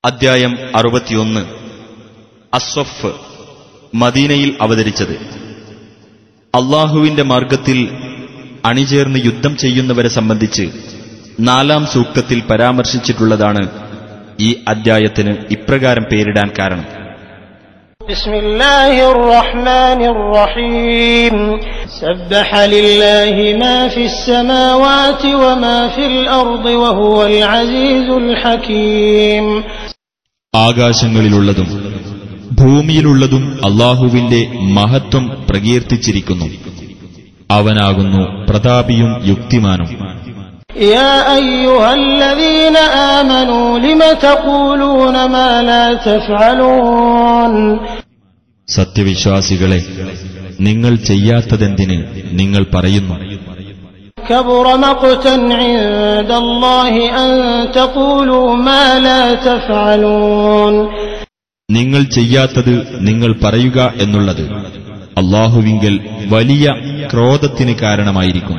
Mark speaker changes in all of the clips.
Speaker 1: അദ്ധ്യായം 61. അസ്വഫ്. മദീനയിൽ അവതരിച്ചത്. അള്ളാഹുവിന്റെ മാർഗത്തിൽ അണിചേർന്ന് യുദ്ധം ചെയ്യുന്നവരെ സംബന്ധിച്ച് 4-ാം സൂക്തത്തിൽ പരാമർശിച്ചിട്ടുള്ളതാണ് ഈ അദ്ധ്യായത്തിന് ഇപ്രകാരം പേരിടാൻ കാരണം.
Speaker 2: ബിസ്മില്ലാഹിർ റഹ്മാനിർ റഹീം. സബ്ബഹ ലില്ലാഹി മാ ഫിസ് സമാവാതി വമാ ഫിൽ അർദി വഹുവൽ അസീസുൽ ഹകീം.
Speaker 1: ആകാശങ്ങളിലുള്ളതും ഭൂമിയിലുള്ളതും അല്ലാഹുവിന്റെ മഹത്വം പ്രകീർത്തിച്ചിരിക്കുന്നു. അവനാകുന്നു പ്രതാപിയും യുക്തിമാനും.
Speaker 2: യാ അയ്യുഹല്ലദീന ആമനൂ ലിമ തഖൂലൂന മാ ലാ തഫ്അലൂൻ.
Speaker 1: സത്യവിശ്വാസികളെ, നിങ്ങൾ ചെയ്യാത്തതെന്തിന് നിങ്ങൾ പറയുന്നു?
Speaker 2: കബറ മഖ്തൻ ഇൻദല്ലാഹി അൻ തഖൂലൂ മാ ലാ തഫ്അലൂൻ.
Speaker 1: നിങ്ങൾ ചെയ്യാത്തത് നിങ്ങൾ പറയുക എന്നുള്ളത് അല്ലാഹുവിങ്കൽ വലിയ ക്രോധത്തിന് കാരണമായിരിക്കുന്നു.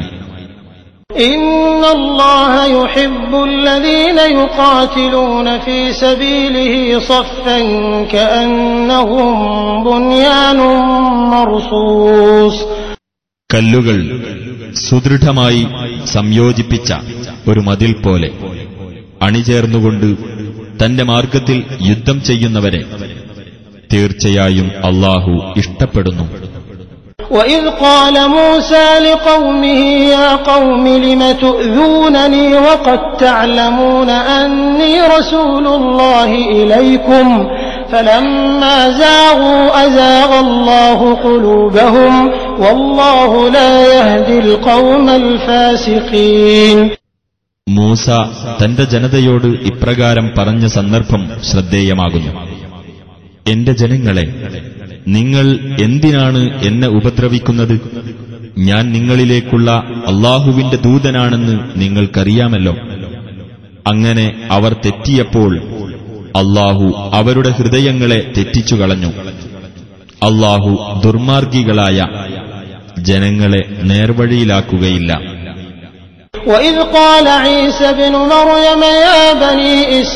Speaker 2: ഇന്നല്ലാഹ യുഹിബ്ബുല്ലദീന യുഖാതിലൂന ഫീ സബീലിഹി സഫ്ഫൻ കഅന്നഹും ബുൻയാനും മർസൂസ്.
Speaker 1: കല്ലുകൾ സുദൃഢമായി സംയോജിപ്പിച്ച ഒരു മതിൽ പോലെ അണിചേർന്നുകൊണ്ട് തന്റെ മാർഗത്തിൽ യുദ്ധം ചെയ്യുന്നവരെ തീർച്ചയായും അല്ലാഹു ഇഷ്ടപ്പെടുന്നു.
Speaker 2: وَإِذْ قَالَ مُوسَى لِقَوْمِهِ يَا قَوْمِ لِمَ تُؤْذُونَنِي وَقَدْ تَعْلَمُونَ أَنِّي رَسُولُ اللَّهِ إِلَيْكُمْ فَلَمَّا زَاغُوا أَزَاغَ اللَّهُ قُلُوبَهُمْ وَاللَّهُ لَا يَهْدِي الْقَوْمَ الْفَاسِقِينَ.
Speaker 1: മൂസ തന്റെ ജനതയോട് ഇപ്രകാരം പറഞ്ഞ സന്ദർഭം ശ്രദ്ധേയമാകുന്നു. എന്റെ ജനങ്ങളെ, നിങ്ങൾ എന്തിനാണ് എന്നെ ഉപദ്രവിക്കുന്നത്? ഞാൻ നിങ്ങളിലേക്കുള്ള അല്ലാഹുവിന്റെ ദൂതനാണെന്ന് നിങ്ങൾക്കറിയാമല്ലോ. അങ്ങനെ അവർ തെറ്റിയപ്പോൾ അല്ലാഹു അവരുടെ ഹൃദയങ്ങളെ തെറ്റിച്ചുകളഞ്ഞു. അല്ലാഹു ദുർമാർഗികളായ ജനങ്ങളെ നേർവഴിയിലാക്കുകയില്ല.
Speaker 2: وَإِذْ قَالَ عِيسَى ابْنُ مَرْيَمَ يَا بَنِي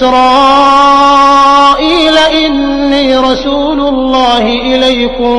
Speaker 2: إِسْرَائِيلَ إِنِّي رَسُولُ اللَّهِ إِلَيْكُمْ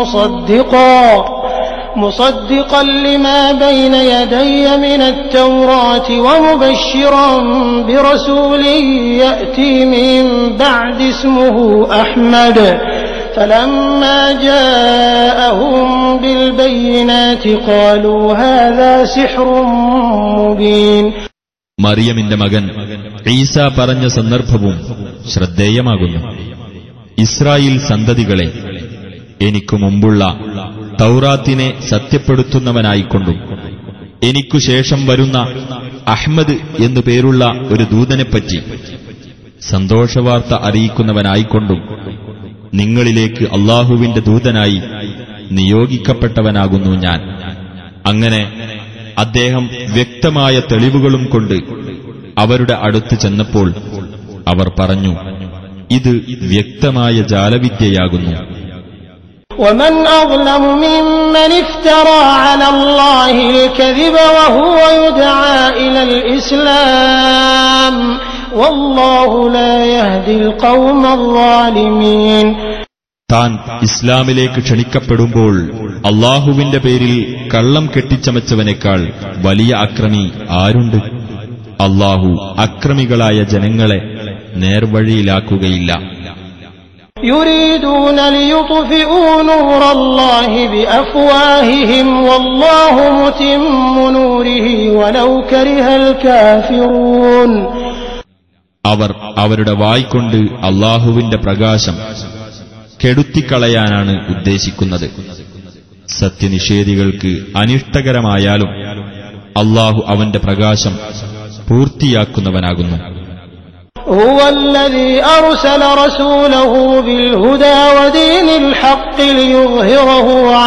Speaker 2: مُصَدِّقًا لِمَا بَيْنَ يَدَيَّ مِنَ التَّوْرَاةِ وَمُبَشِّرًا بِرَسُولٍ يَأْتِي مِن بَعْدِ اسْمُهُ أَحْمَدُ فَلَمَّا جَاءَهُم بِالْبَيِّنَاتِ قَالُوا هَذَا سِحْرٌ مُبِينٌ.
Speaker 1: മറിയമിന്റെ മകൻ ഈസ പറഞ്ഞ സന്ദർഭവും ശ്രദ്ധേയമാകുന്നു. ഇസ്രായേൽ സന്തതികളെ, എനിക്കു മുമ്പുള്ള തൗറാത്തിനെ സത്യപ്പെടുത്തുന്നവനായിക്കൊണ്ടും എനിക്കു ശേഷം വരുന്ന അഹ്മദ് എന്നു പേരുള്ള ഒരു ദൂതനെപ്പറ്റി സന്തോഷവാർത്ത അറിയിക്കുന്നവനായിക്കൊണ്ടും നിങ്ങളിലേക്ക് അല്ലാഹുവിന്റെ ദൂതനായി നിയോഗിക്കപ്പെട്ടവനാകുന്നു ഞാൻ. അങ്ങനെ അദ്ദേഹം വ്യക്തമായ തെളിവുകളും കൊണ്ട് അവരുടെ അടുത്ത് ചെന്നപ്പോൾ അവർ പറഞ്ഞു, ഇത് വ്യക്തമായ ജാലവിദ്യയാകുന്നു.
Speaker 2: وَمَنْ أَظْلَمُ مِمَّنِ افْتَرَى عَلَى اللَّهِ الْكَذِبَ وَهُوَ يُدْعَى إِلَى الْإِسْلَامِ وَاللَّهُ لَا يَهْدِي الْقَوْمَ الظَّالِمِينَ. താൻ ഇസ്ലാമിലേക്ക് ക്ഷണിക്കപ്പെടുമ്പോൾ അല്ലാഹുവിന്റെ പേരിൽ കള്ളം കെട്ടിച്ചമച്ചവനേക്കാൾ വലിയ അക്രമി ആരുണ്ട്? അല്ലാഹു അക്രമികളായ ജനങ്ങളെ നേർവഴിയിലാക്കുകയില്ല. يُرِيدُونَ لِيُطْفِئُوا نُورَ اللَّهِ بِأَفْوَاهِهِمْ وَاللَّهُ مُتِمُّ نُورِهِ وَلَوْ كَرِهَ الْكَافِرُونَ.
Speaker 1: അവർ അവരുടെ വായ്കൊണ്ട് അല്ലാഹുവിന്റെ പ്രകാശം കെടുത്തിക്കളയാനാണ് ഉദ്ദേശിക്കുന്നത്. സത്യനിഷേധികൾക്ക് അനിഷ്ടകരമായാലും അല്ലാഹു അവന്റെ പ്രകാശം പൂർത്തിയാക്കുന്നവനാകുന്നു.
Speaker 2: هُوَ الَّذِي أَرْسَلَ رَسُولَهُ بِالْهُدَى وَدِينِ الْحَقِّ لِيُظْهِرَهُ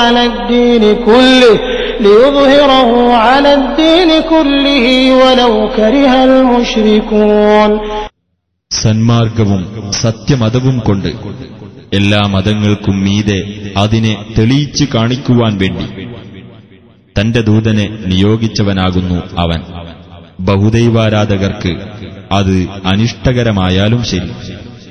Speaker 2: عَلَى الدِّينِ كُلِّهِ وَلَوْ كَرِهَ الْمُشْرِكُونَ.
Speaker 1: സന്മാർഗവും സത്യമതവും കൊണ്ട് എല്ലാ മതങ്ങൾക്കും മീതെ അതിനെ തെളിയിച്ചു കാണിക്കുവാൻ വേണ്ടി തന്റെ ദൂതനെ നിയോഗിച്ചവനാകുന്നു അവൻ. ബഹുദൈവാരാധകർക്ക് അത് അനിഷ്ടകരമായാലും ശരി,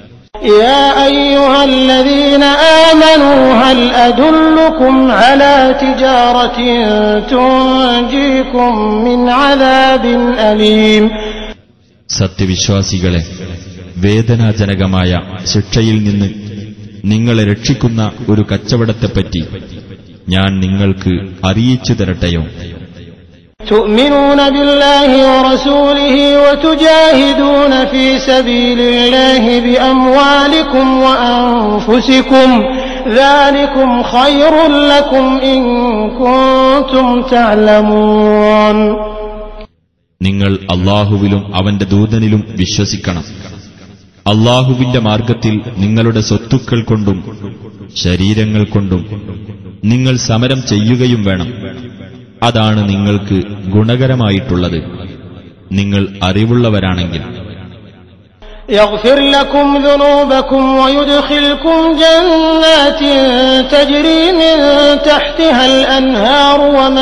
Speaker 2: يا أيها الذين آمنوا هل أدلكم على تجارة تنجيكم من عذاب أليم.
Speaker 1: സത്യവിശ്വാസികളെ, വേദനാജനകമായ ശിക്ഷയിൽ നിന്ന് നിങ്ങളെ രക്ഷിക്കുന്ന ഒരു കച്ചവടത്തെപ്പറ്റി ഞാൻ നിങ്ങൾക്ക് അറിയിച്ചു തരട്ടെയോ?
Speaker 2: تؤمنون بالله ورسوله وتجاهدون في سبيل الله بأموالكم وأنفسكم ذلكم خير لكم إن كنتم تعلمون.
Speaker 1: നിങ്ങൾ അല്ലാഹുവിലും അവന്റെ ദൂതനിലും വിശ്വസിക്കണം. അല്ലാഹുവിന്റെ മാർഗത്തിൽ നിങ്ങളുടെ സ്വത്തുക്കൾ കൊണ്ടും ശരീരങ്ങൾ കൊണ്ടും നിങ്ങൾ സമരം ചെയ്യുകയും വേണം. അതാണ് നിങ്ങൾക്ക് ഗുണകരമായിട്ടുള്ളത്, നിങ്ങൾ അറിവുള്ളവരാണെങ്കിൽ.
Speaker 2: يغفر لكم ذنوبكم ويدخلكم جنات تجري من تحتها الأنهار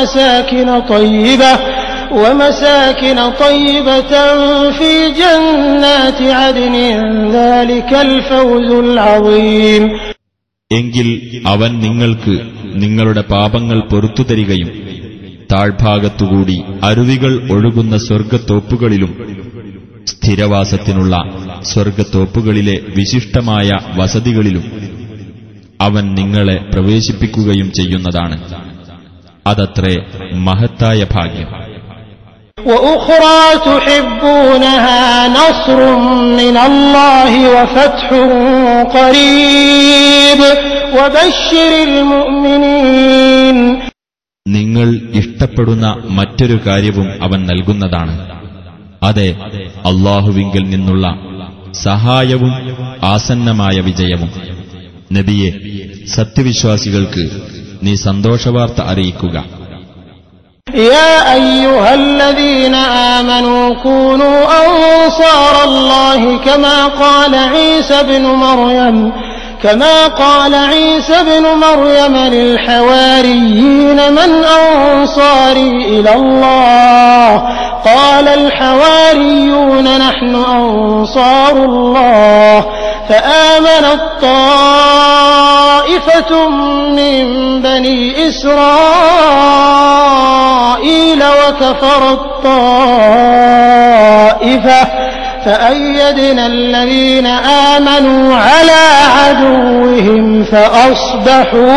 Speaker 2: ومساكن طيبة في جنات عدن ذلك الفوز العظيم.
Speaker 1: എങ്കിൽ അവൻ നിങ്ങൾക്ക് നിങ്ങളുടെ പാപങ്ങൾ പൊറുത്തുതരികയും താഴ്ഭാഗത്തുകൂടി അരുവികൾ ഒഴുകുന്ന സ്വർഗ്ഗത്തോപ്പുകളിലും സ്ഥിരവാസത്തിനുള്ള സ്വർഗ്ഗത്തോപ്പുകളിലെ വിശിഷ്ടമായ വസതികളിലും അവൻ നിങ്ങളെ പ്രവേശിപ്പിക്കുകയും ചെയ്യുന്നതാണ്. അതത്രേ മഹത്തായ ഭാഗ്യം.
Speaker 2: وأخرى تحبونها نصر من الله وفتح قريب وبشر المؤمنين.
Speaker 1: നിങ്ങൾ ഇഷ്ടപ്പെടുന്ന മറ്റൊരു കാര്യവും അവൻ നൽകുന്നതാണ്. അതെ, അല്ലാഹുവിങ്കൽ നിന്നുള്ള സഹായവും ആസന്നമായ വിജയവും. നബിയെ, സത്യവിശ്വാസികൾക്ക് നീ സന്തോഷവാർത്ത അറിയിക്കുക.
Speaker 2: يا أيها الذين آمنوا كونوا أنصار الله كما قال عيسى بن مريم للحواريين من أنصاري إلى الله قال الحواريون نحن أنصار الله فآمنت طائفة من بني إسرائيل وكفرت طائفة فأيدنا الذين آمنوا على عدوهم فأصبحوا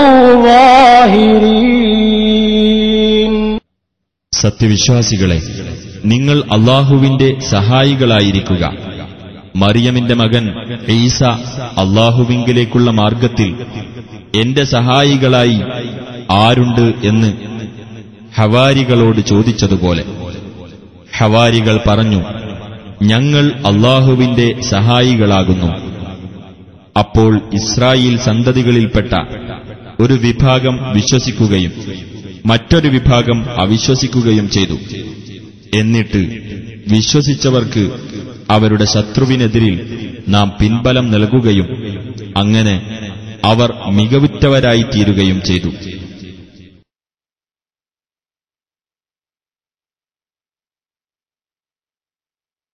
Speaker 2: ظاهرين.
Speaker 1: സത്യവിശ്വാസികളെ, നിങ്ങൾ അല്ലാഹുവിന്റെ സഹായികളായിരിക്കുക. മറിയമിന്റെ മകൻ ഈസ അല്ലാഹുവിങ്കലേക്കുള്ള മാർഗത്തിൽ എന്റെ സഹായികളായി ആരുണ്ട് എന്ന് ഹവാരികളോട് ചോദിച്ചതുപോലെ ഹവാരികൾ പറഞ്ഞു, ഞങ്ങൾ അല്ലാഹുവിന്റെ സഹായികളാകുന്നു. അപ്പോൾ ഇസ്രായേൽ സന്തതികളിൽപ്പെട്ട ഒരു വിഭാഗം വിശ്വസിക്കുകയും മറ്റൊരു വിഭാഗം അവിശ്വസിക്കുകയും ചെയ്തു. എന്നിട്ട് വിശ്വസിച്ചവർക്ക് അവരുടെ ശത്രുവിനെതിരിൽ നാം പിൻബലം നൽകുകയും അങ്ങനെ അവർ മികവുറ്റവരായിത്തീരുകയും ചെയ്തു.